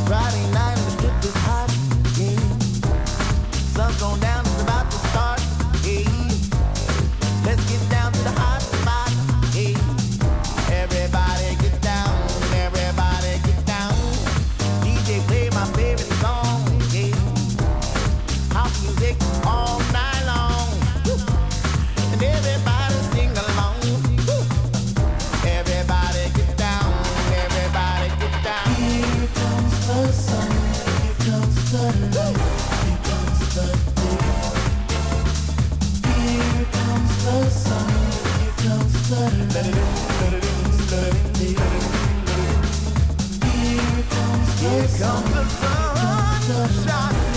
Friday night and the strip is hot, yeah. Sun's going down, it's about to start, yeah. Let's get down to the hot spot, yeah. Everybody get down, everybody get down. DJ play my favorite song, yeah. House music all night long, woo. And everybody sing along, woo. Everybody get down, everybody get down. Here comes the sun, here comes the light, here comes the day. Here comes the sun, here comes the light, here comes the day. Here comes the sun, Here comes the sun, shine.